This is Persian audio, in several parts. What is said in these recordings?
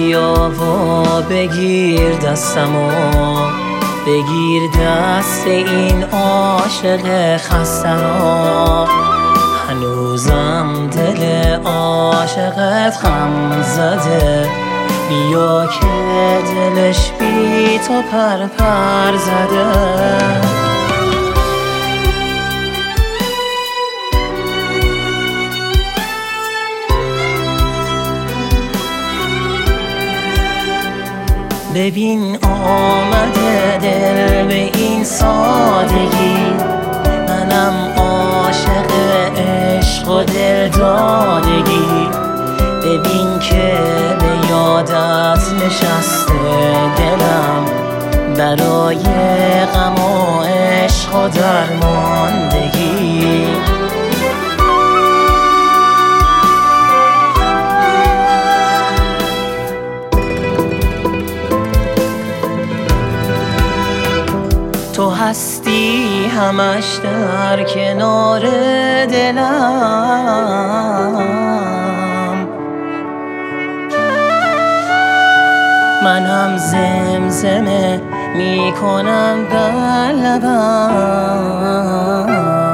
بیا و بگیر دستمو، بگیر دست این عاشق خسته را. هنوزم دل عاشقت غم زده، بیا که دلش بی تو پر پر زده. ببین آمده دل به این سادگی، منم عاشق عشق و دل دادگی. ببین که به یادت نشسته دلم، برای غم و عشق و درماندگی. تو هستی همش در کنار دلم، منم زمزمه میکنم بر لبم.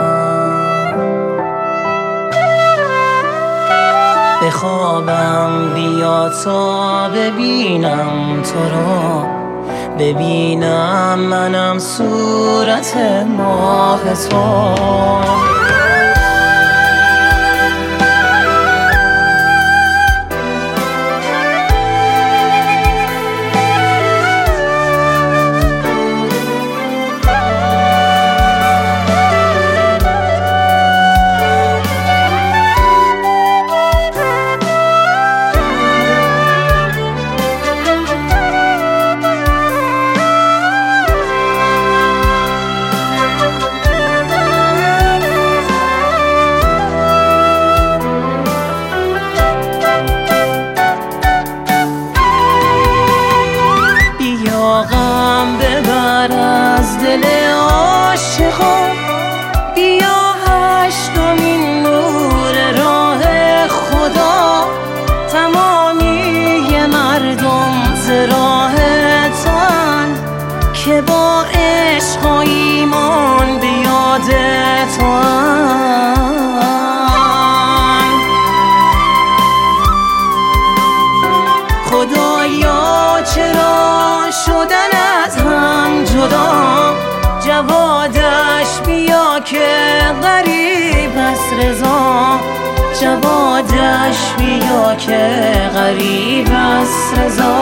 به خوابم بیا تا ببینم تو رو، ببینم منم صورت ماه تو. غم ببر از دل عاشقان، بیا هشتمین نور راه خدا. تمامی مردم ز راه توان، که با عشق و ایمان به یاد توان. خدایا چرا شدن از هم جدا، جوادش بیا که غریب است رضا. جوادش بیا که غریب است رضا.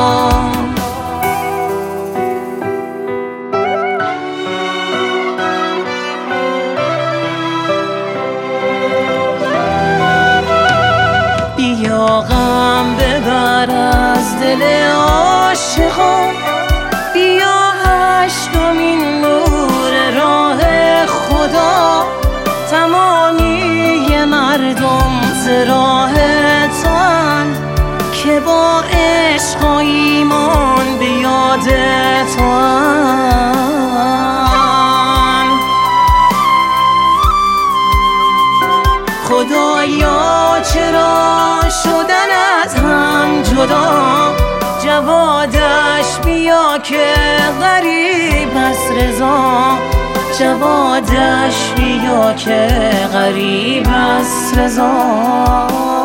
بیا غم ببر از دل عاشقان، بیا هشتمین نور راه خدا. تمامی مردم ز راه توان، که با عشق و ایمان به یاد توان. خدایا چرا شدن از هم جدا، جوادش بیا که غریب است رضا. جوادش بیا که غریب است رضا.